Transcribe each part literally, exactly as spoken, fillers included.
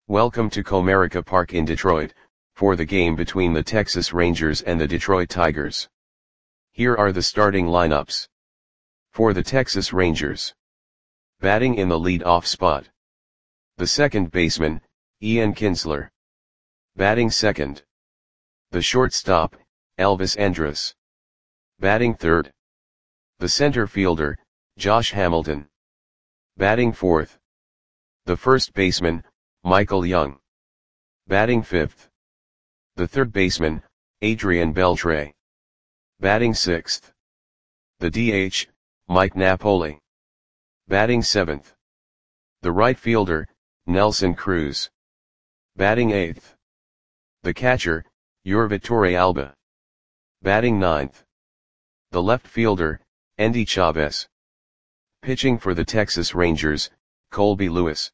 Welcome to Comerica Park in Detroit, for the game between the Texas Rangers and the Detroit Tigers. Here are the starting lineups. For the Texas Rangers. Batting in the lead-off spot. The second baseman, Ian Kinsler. Batting second. The shortstop, Elvis Andrus. Batting third. The center fielder, Josh Hamilton. Batting fourth. The first baseman, Michael Young. Batting fifth. The third baseman, Adrian Beltre. Batting sixth. The D H, Mike Napoli. Batting seventh. The right fielder, Nelson Cruz. Batting eighth. The catcher, Yurvatore Alba. Batting ninth. The left fielder, Endy Chavez. Pitching for the Texas Rangers, Colby Lewis.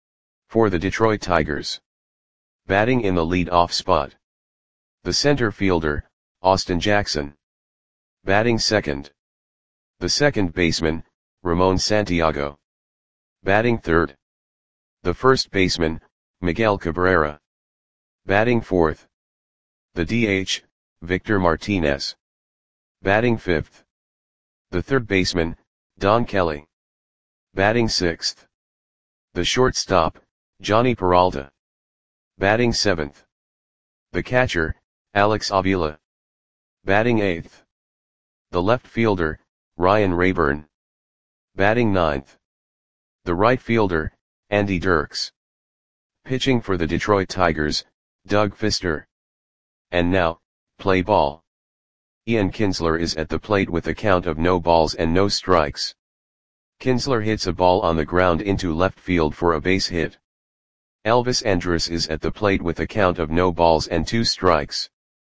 For the Detroit Tigers. Batting in the lead-off spot. The center fielder, Austin Jackson. Batting second. The second baseman, Ramon Santiago. Batting third. The first baseman, Miguel Cabrera. Batting fourth. The D H, Victor Martinez. Batting fifth. The third baseman, Don Kelly. Batting sixth. The shortstop, Johnny Peralta. Batting seventh. The catcher, Alex Avila. Batting eighth. The left fielder, Ryan Rayburn. Batting ninth. The right fielder, Andy Dirks. Pitching for the Detroit Tigers, Doug Fister. And now, play ball. Ian Kinsler is at the plate with a count of no balls and no strikes. Kinsler hits a ball on the ground into left field for a base hit. Elvis Andrus is at the plate with a count of no balls and two strikes.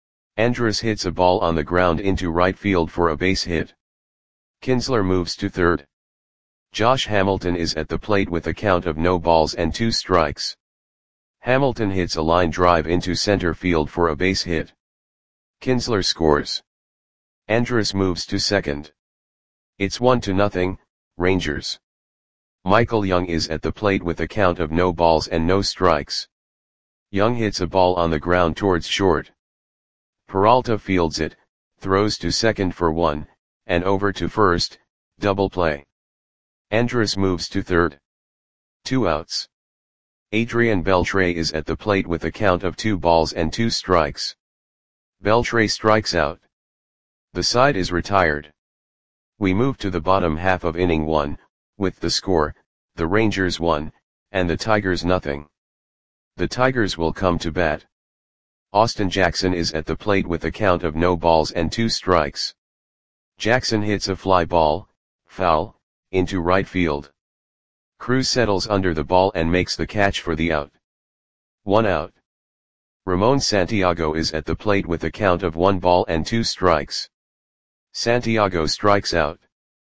Andrus hits a ball on the ground into right field for a base hit. Kinsler moves to third. Josh Hamilton is at the plate with a count of no balls and two strikes. Hamilton hits a line drive into center field for a base hit. Kinsler scores. Andrus moves to second. It's one to nothing, Rangers. Michael Young is at the plate with a count of no balls and no strikes. Young hits a ball on the ground towards short. Peralta fields it, throws to second for one, and over to first, double play. Andrus moves to third. Two outs. Adrian Beltre is at the plate with a count of two balls and two strikes. Beltre strikes out. The side is retired. We move to the bottom half of inning one, with the score, the Rangers one, and the Tigers nothing. The Tigers will come to bat. Austin Jackson is at the plate with a count of no balls and two strikes. Jackson hits a fly ball, foul, into right field. Cruz settles under the ball and makes the catch for the out. One out. Ramon Santiago is at the plate with a count of one ball and two strikes. Santiago strikes out.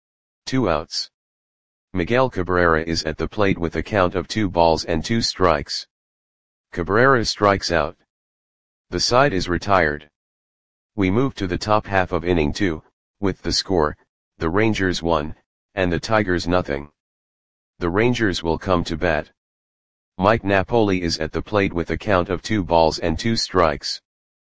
Two outs. Miguel Cabrera is at the plate with a count of two balls and two strikes. Cabrera strikes out. The side is retired. We move to the top half of inning two, with the score, the Rangers one, and the Tigers nothing. The Rangers will come to bat. Mike Napoli is at the plate with a count of two balls and two strikes.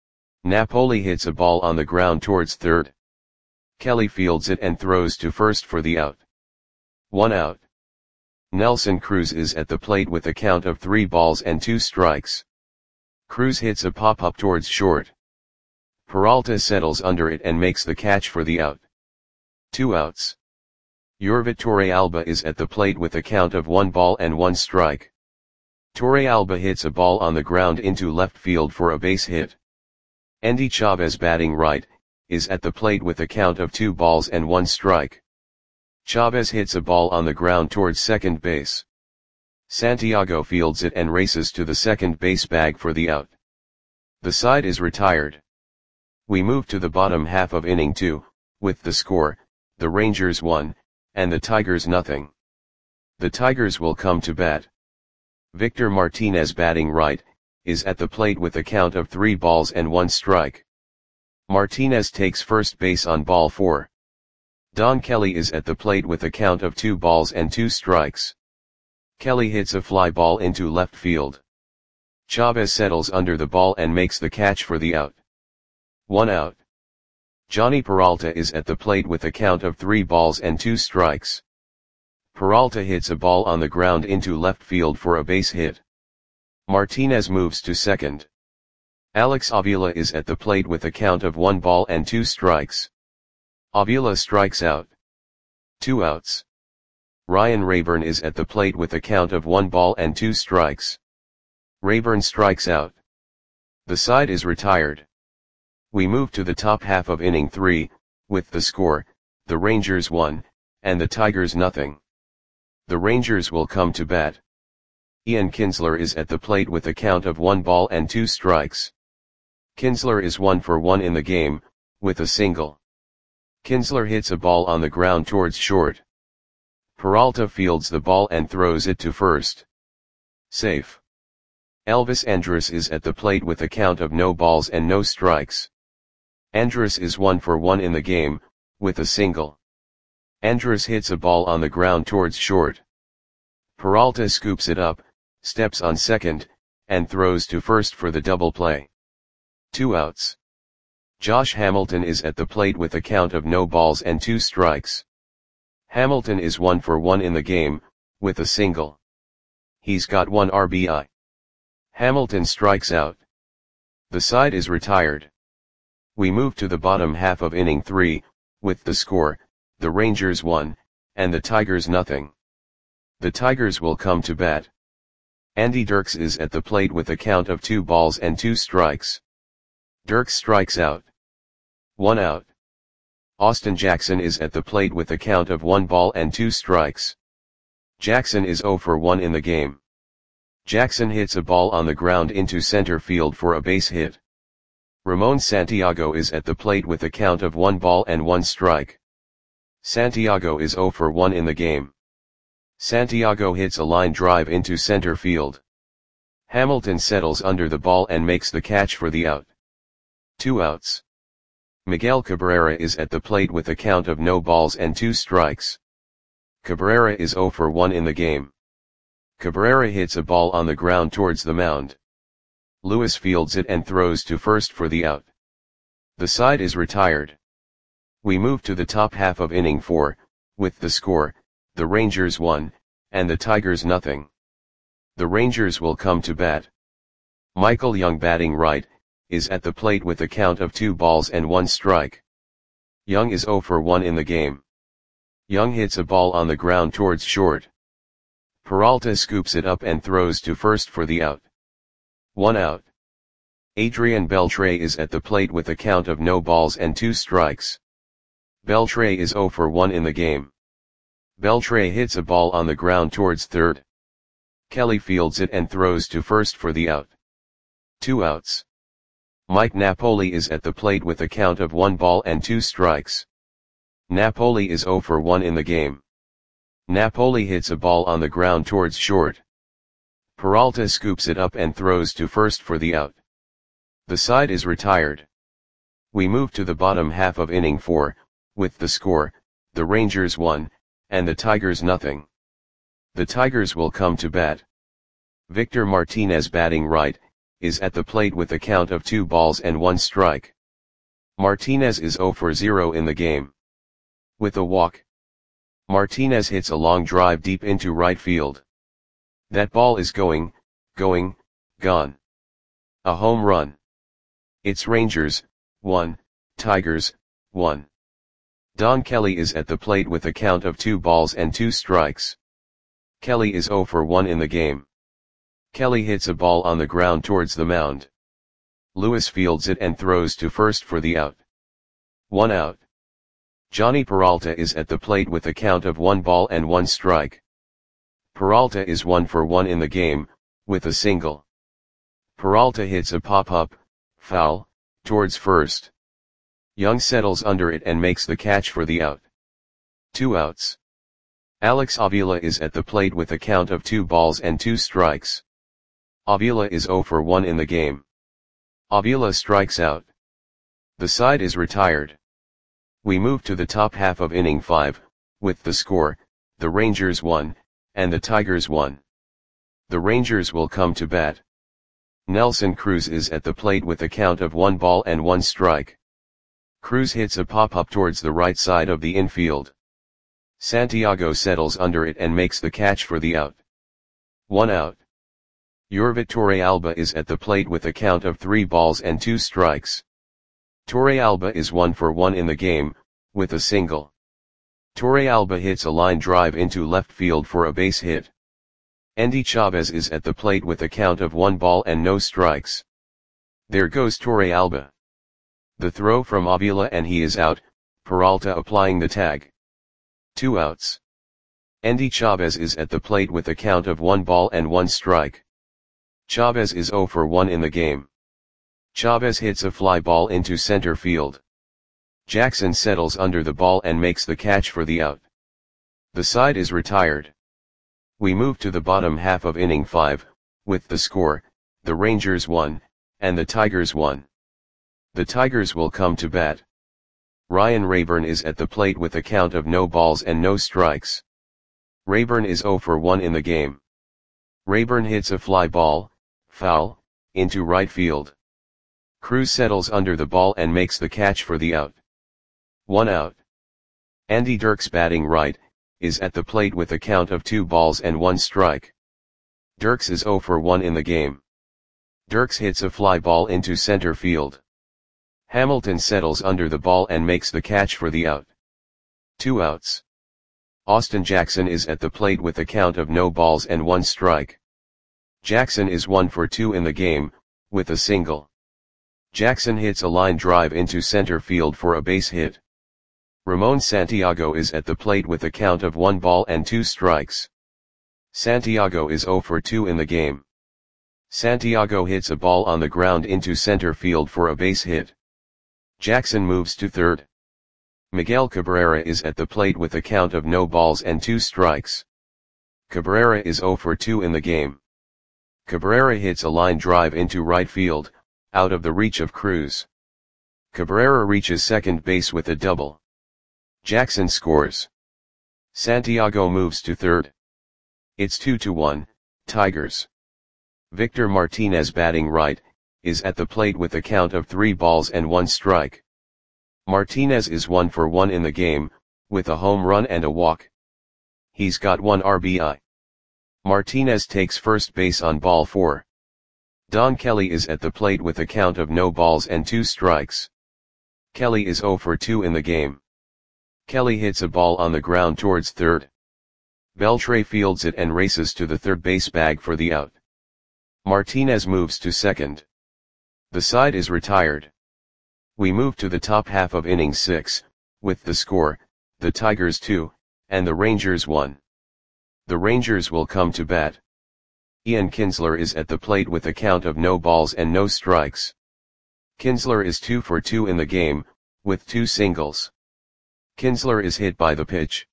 Napoli hits a ball on the ground towards third. Kelly fields it and throws to first for the out. One out. Nelson Cruz is at the plate with a count of three balls and two strikes. Cruz hits a pop-up towards short. Peralta settles under it and makes the catch for the out. Two outs. Yurvatore Alba is at the plate with a count of one ball and one strike. Torre Alba hits a ball on the ground into left field for a base hit. Endy Chavez batting right, is at the plate with a count of two balls and one strike. Chavez hits a ball on the ground towards second base. Santiago fields it and races to the second base bag for the out. The side is retired. We move to the bottom half of inning two, with the score, the Rangers one, and the Tigers nothing. The Tigers will come to bat. Victor Martinez batting right, is at the plate with a count of three balls and one strike. Martinez takes first base on ball four. Don Kelly is at the plate with a count of two balls and two strikes. Kelly hits a fly ball into left field. Chavez settles under the ball and makes the catch for the out. One out. Johnny Peralta is at the plate with a count of three balls and two strikes. Peralta hits a ball on the ground into left field for a base hit. Martinez moves to second. Alex Avila is at the plate with a count of one ball and two strikes. Avila strikes out. Two outs. Ryan Rayburn is at the plate with a count of one ball and two strikes. Rayburn strikes out. The side is retired. We move to the top half of inning three, with the score, the Rangers one, and the Tigers nothing. The Rangers will come to bat. Ian Kinsler is at the plate with a count of one ball and two strikes. Kinsler is one for one in the game, with a single. Kinsler hits a ball on the ground towards short. Peralta fields the ball and throws it to first. Safe. Elvis Andrus is at the plate with a count of no balls and no strikes. Andrus is one for one in the game, with a single. Andrus hits a ball on the ground towards short. Peralta scoops it up, steps on second, and throws to first for the double play. Two outs. Josh Hamilton is at the plate with a count of no balls and two strikes. Hamilton is one for one in the game, with a single. He's got one R B I. Hamilton strikes out. The side is retired. We move to the bottom half of inning three, with the score, the Rangers one, and the Tigers nothing. The Tigers will come to bat. Andy Dirks is at the plate with a count of two balls and two strikes. Dirks strikes out. One out. Austin Jackson is at the plate with a count of one ball and two strikes. Jackson is zero for one in the game. Jackson hits a ball on the ground into center field for a base hit. Ramon Santiago is at the plate with a count of one ball and one strike. Santiago is zero for one in the game. Santiago hits a line drive into center field. Hamilton settles under the ball and makes the catch for the out. Two outs. Miguel Cabrera is at the plate with a count of no balls and two strikes. Cabrera is zero for one in the game. Cabrera hits a ball on the ground towards the mound. Lewis fields it and throws to first for the out. The side is retired. We move to the top half of inning four, with the score, the Rangers one, and the Tigers nothing. The Rangers will come to bat. Michael Young batting right, is at the plate with a count of two balls and one strike. Young is zero for one in the game. Young hits a ball on the ground towards short. Peralta scoops it up and throws to first for the out. One out. Adrian Beltre is at the plate with a count of no balls and two strikes. Beltre is zero for one in the game. Beltre hits a ball on the ground towards third. Kelly fields it and throws to first for the out. Two outs. Mike Napoli is at the plate with a count of one ball and two strikes. Napoli is zero for one in the game. Napoli hits a ball on the ground towards short. Peralta scoops it up and throws to first for the out. The side is retired. We move to the bottom half of inning four, with the score, the Rangers one, and the Tigers nothing. The Tigers will come to bat. Victor Martinez batting right, is at the plate with a count of two balls and one strike. Martinez is zero for zero in the game. With a walk. Martinez hits a long drive deep into right field. That ball is going, going, gone. A home run. It's Rangers, one, Tigers, one. Don Kelly is at the plate with a count of two balls and two strikes. Kelly is zero for one in the game. Kelly hits a ball on the ground towards the mound. Lewis fields it and throws to first for the out. One out. Johnny Peralta is at the plate with a count of one ball and one strike. Peralta is one for one in the game, with a single. Peralta hits a pop-up, foul, towards first. Young settles under it and makes the catch for the out. Two outs. Alex Avila is at the plate with a count of two balls and two strikes. Avila is zero for one in the game. Avila strikes out. The side is retired. We move to the top half of inning five, with the score, the Rangers one, and the Tigers one. The Rangers will come to bat. Nelson Cruz is at the plate with a count of one ball and one strike. Cruz hits a pop-up towards the right side of the infield. Santiago settles under it and makes the catch for the out. One out. Yorvit Torrealba is at the plate with a count of three balls and two strikes. Torrealba is one for one in the game, with a single. Torrealba hits a line drive into left field for a base hit. Endy Chavez is at the plate with a count of one ball and no strikes. There goes Torrealba. The throw from Avila and he is out, Peralta applying the tag. Two outs. Endy Chavez is at the plate with a count of one ball and one strike. Chavez is zero for one in the game. Chavez hits a fly ball into center field. Jackson settles under the ball and makes the catch for the out. The side is retired. We move to the bottom half of inning five, with the score, the Rangers won, and the Tigers won. The Tigers will come to bat. Ryan Rayburn is at the plate with a count of no balls and no strikes. Rayburn is zero for one in the game. Rayburn hits a fly ball, foul, into right field. Cruz settles under the ball and makes the catch for the out. One out. Andy Dirks batting right, is at the plate with a count of two balls and one strike. Dirks is zero for one in the game. Dirks hits a fly ball into center field. Hamilton settles under the ball and makes the catch for the out. Two outs. Austin Jackson is at the plate with a count of no balls and one strike. Jackson is one for two in the game, with a single. Jackson hits a line drive into center field for a base hit. Ramon Santiago is at the plate with a count of one ball and two strikes. Santiago is zero for two in the game. Santiago hits a ball on the ground into center field for a base hit. Jackson moves to third. Miguel Cabrera is at the plate with a count of no balls and two strikes. Cabrera is zero for two in the game. Cabrera hits a line drive into right field, out of the reach of Cruz. Cabrera reaches second base with a double. Jackson scores. Santiago moves to third. It's two to one, Tigers. Victor Martinez batting right, is at the plate with a count of three balls and one strike. Martinez is one for one in the game, with a home run and a walk. He's got one R B I. Martinez takes first base on ball four. Don Kelly is at the plate with a count of no balls and two strikes. Kelly is zero for two in the game. Kelly hits a ball on the ground towards third. Beltre fields it and races to the third base bag for the out. Martinez moves to second. The side is retired. We move to the top half of inning six, with the score, the Tigers two, and the Rangers one. The Rangers will come to bat. Ian Kinsler is at the plate with a count of no balls and no strikes. Kinsler is two for two in the game, with two singles. Kinsler is hit by the pitch.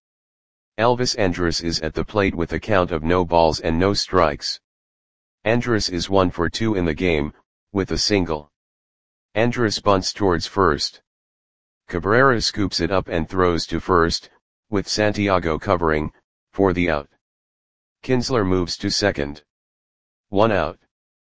Elvis Andrus is at the plate with a count of no balls and no strikes. Andrus is one for two in the game, with a single. Andrus bunts towards first. Cabrera scoops it up and throws to first, with Santiago covering, for the out. Kinsler moves to second. One out.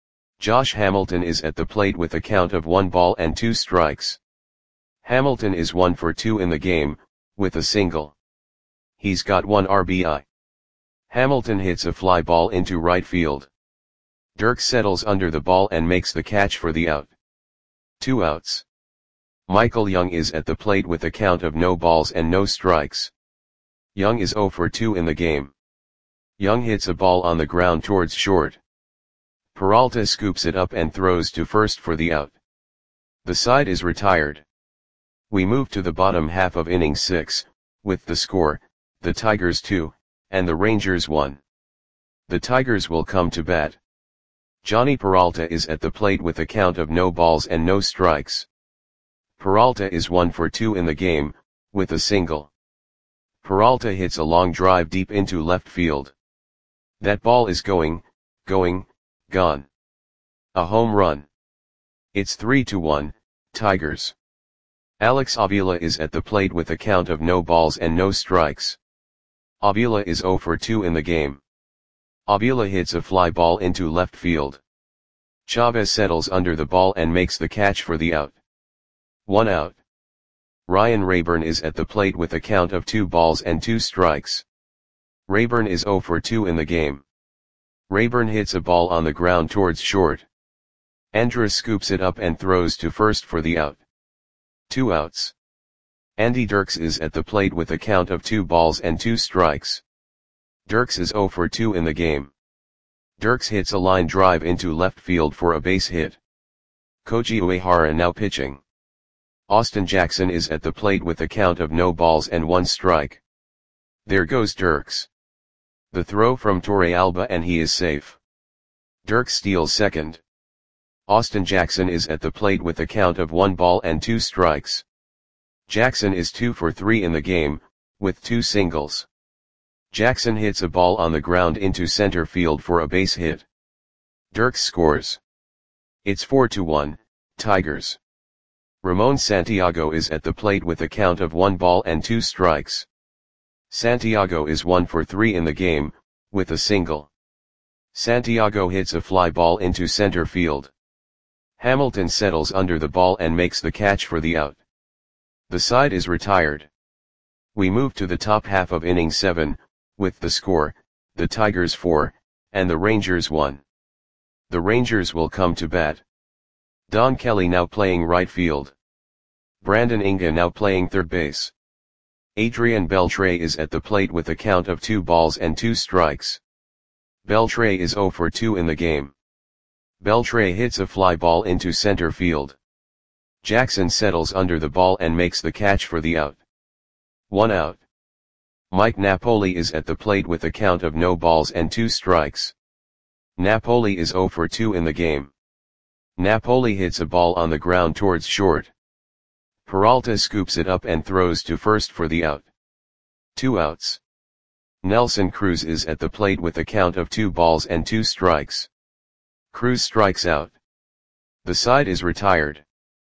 Josh Hamilton is at the plate with a count of one ball and two strikes. Hamilton is one for two in the game, with a single. He's got one R B I. Hamilton hits a fly ball into right field. Dirks settles under the ball and makes the catch for the out. Two outs. Michael Young is at the plate with a count of no balls and no strikes. Young is zero for two in the game. Young hits a ball on the ground towards short. Peralta scoops it up and throws to first for the out. The side is retired. We move to the bottom half of inning six, with the score, the Tigers two, and the Rangers one. The Tigers will come to bat. Johnny Peralta is at the plate with a count of no balls and no strikes. Peralta is one for two in the game, with a single. Peralta hits a long drive deep into left field. That ball is going, going, gone. A home run. It's three to one, Tigers. Alex Avila is at the plate with a count of no balls and no strikes. Avila is zero for two in the game. Avila hits a fly ball into left field. Chavez settles under the ball and makes the catch for the out. One out. Ryan Rayburn is at the plate with a count of two balls and two strikes. Rayburn is zero for two in the game. Rayburn hits a ball on the ground towards short. Andrus scoops it up and throws to first for the out. Two outs. Andy Dirks is at the plate with a count of two balls and two strikes. Dirks is zero for two in the game. Dirks hits a line drive into left field for a base hit. Koji Uehara now pitching. Austin Jackson is at the plate with a count of no balls and one strike. There goes Dirks. The throw from Torre Alba and he is safe. Dirks steals second. Austin Jackson is at the plate with a count of one ball and two strikes. Jackson is two for three in the game, with two singles. Jackson hits a ball on the ground into center field for a base hit. Dirks scores. It's four to one, Tigers. Ramon Santiago is at the plate with a count of one ball and two strikes. Santiago is one for three in the game, with a single. Santiago hits a fly ball into center field. Hamilton settles under the ball and makes the catch for the out. The side is retired. We move to the top half of inning seven, with the score, the Tigers four, and the Rangers one. The Rangers will come to bat. Don Kelly now playing right field. Brandon Inga now playing third base. Adrian Beltre is at the plate with a count of two balls and two strikes. Beltre is zero for two in the game. Beltre hits a fly ball into center field. Jackson settles under the ball and makes the catch for the out. One out. Mike Napoli is at the plate with a count of no balls and two strikes. Napoli is zero for two in the game. Napoli hits a ball on the ground towards short. Peralta scoops it up and throws to first for the out. Two outs. Nelson Cruz is at the plate with a count of two balls and two strikes. Cruz strikes out. The side is retired.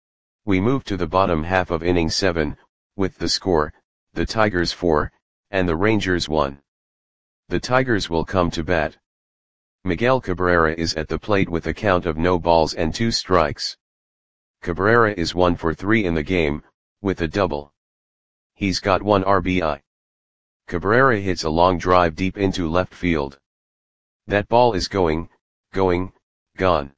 We move to the bottom half of inning seven, with the score, the Tigers four, and the Rangers one. The Tigers will come to bat. Miguel Cabrera is at the plate with a count of no balls and two strikes. Cabrera is one for three in the game, with a double. He's got one R B I. Cabrera hits a long drive deep into left field. That ball is going, going, gone.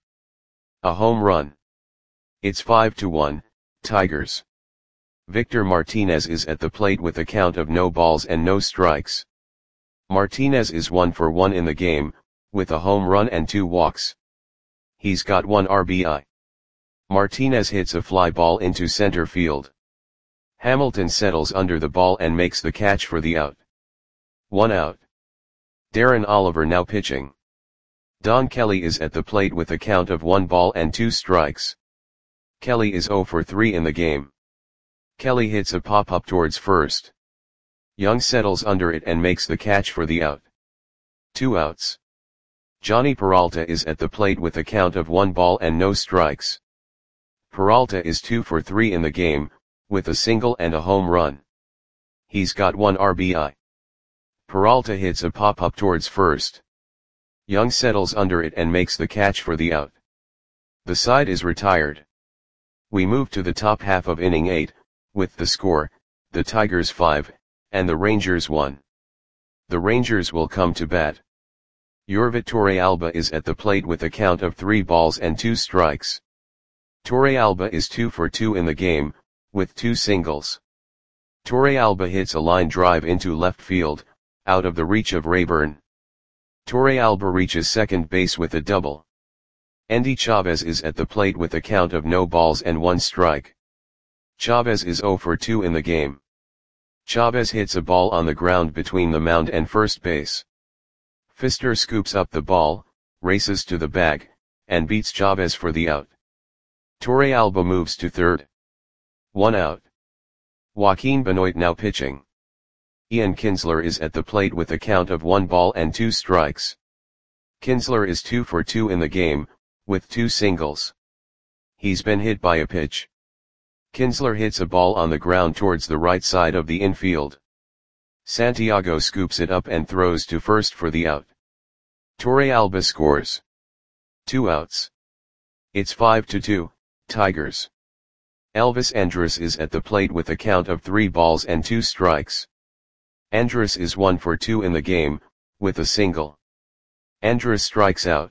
A home run. It's five to one, Tigers. Victor Martinez is at the plate with a count of no balls and no strikes. Martinez is one for one in the game, with a home run and two walks. He's got one R B I. Martinez hits a fly ball into center field. Hamilton settles under the ball and makes the catch for the out. One out. Darren Oliver now pitching. Don Kelly is at the plate with a count of one ball and two strikes. Kelly is zero for three in the game. Kelly hits a pop-up towards first. Young settles under it and makes the catch for the out. Two outs. Johnny Peralta is at the plate with a count of one ball and no strikes. Peralta is two for three in the game, with a single and a home run. He's got one R B I. Peralta hits a pop-up towards first. Young settles under it and makes the catch for the out. The side is retired. We move to the top half of inning eight, with the score, the Tigers five, and the Rangers one. The Rangers will come to bat. Yorvit Torrealba is at the plate with a count of three balls and two strikes. Torrealba is two for two in the game, with two singles. Torrealba hits a line drive into left field, out of the reach of Rayburn. Torrealba reaches second base with a double. Endy Chavez is at the plate with a count of no balls and one strike. Chavez is zero for two in the game. Chavez hits a ball on the ground between the mound and first base. Pfister scoops up the ball, races to the bag, and beats Chavez for the out. Torrealba moves to third. One out. Joaquin Benoit now pitching. Ian Kinsler is at the plate with a count of one ball and two strikes. Kinsler is two for two in the game, with two singles. He's been hit by a pitch. Kinsler hits a ball on the ground towards the right side of the infield. Santiago scoops it up and throws to first for the out. Torrealba scores. Two outs. It's five to two, Tigers. Elvis Andrus is at the plate with a count of three balls and two strikes. Andrus is one for two in the game, with a single. Andrus strikes out.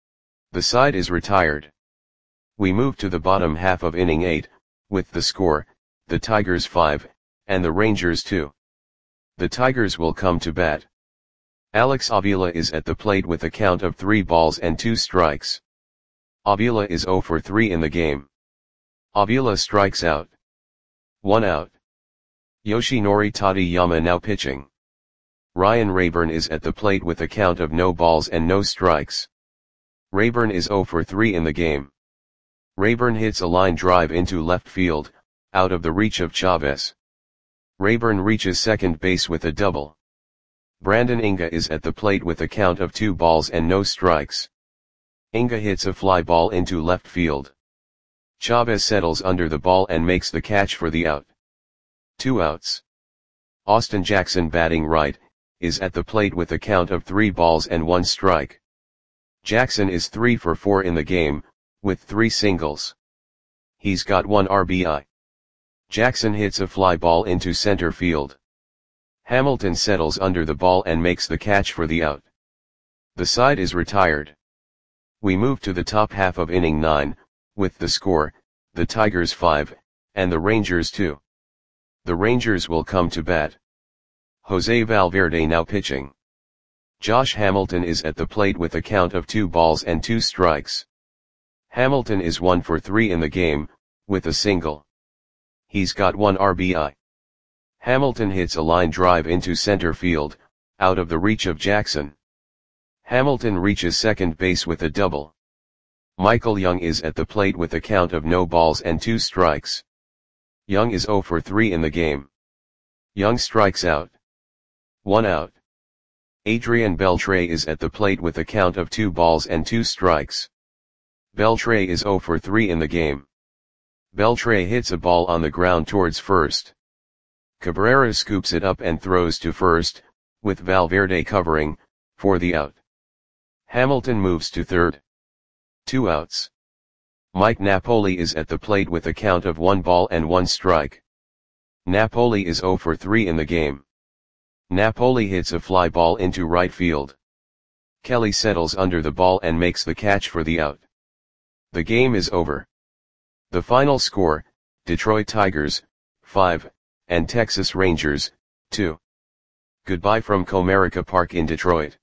The side is retired. We move to the bottom half of inning eight, with the score, the Tigers five, and the Rangers two. The Tigers will come to bat. Alex Avila is at the plate with a count of three balls and two strikes. Avila is zero for three in the game. Avila strikes out. One out. Yoshinori Tateyama now pitching. Ryan Rayburn is at the plate with a count of no balls and no strikes. Rayburn is zero for three in the game. Rayburn hits a line drive into left field, out of the reach of Chavez. Rayburn reaches second base with a double. Brandon Inga is at the plate with a count of two balls and no strikes. Inga hits a fly ball into left field. Chavez settles under the ball and makes the catch for the out. Two outs. Austin Jackson, batting right, is at the plate with a count of three balls and one strike. Jackson is three for four in the game, with three singles. He's got one R B I. Jackson hits a fly ball into center field. Hamilton settles under the ball and makes the catch for the out. The side is retired. We move to the top half of inning nine, with the score, the Tigers five, and the Rangers two. The Rangers will come to bat. Jose Valverde now pitching. Josh Hamilton is at the plate with a count of two balls and two strikes. Hamilton is one for three in the game, with a single. He's got one R B I. Hamilton hits a line drive into center field, out of the reach of Jackson. Hamilton reaches second base with a double. Michael Young is at the plate with a count of no balls and two strikes. Young is zero for three in the game. Young strikes out. One out. Adrian Beltre is at the plate with a count of two balls and two strikes. Beltre is zero for three in the game. Beltre hits a ball on the ground towards first. Cabrera scoops it up and throws to first, with Valverde covering, for the out. Hamilton moves to third. Two outs. Mike Napoli is at the plate with a count of one ball and one strike. Napoli is zero for three in the game. Napoli hits a fly ball into right field. Kelly settles under the ball and makes the catch for the out. The game is over. The final score, Detroit Tigers, five, and Texas Rangers, two. Goodbye from Comerica Park in Detroit.